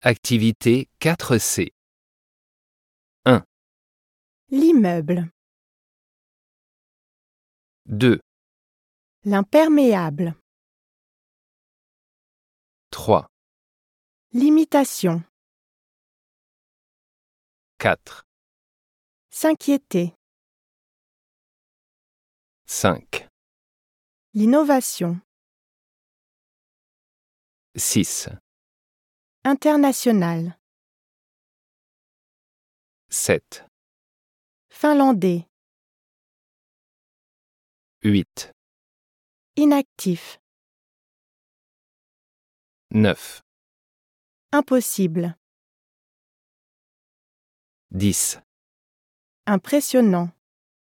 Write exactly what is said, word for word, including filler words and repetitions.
Activité quatre C. L'immeuble. deux, L'imperméable. trois, L'imitation. quatre, S'inquiéter. cinq, L'innovation. six, International. sept, Finlandais. huit, Inactif. neuf, Impossible. dix. Impressionnant.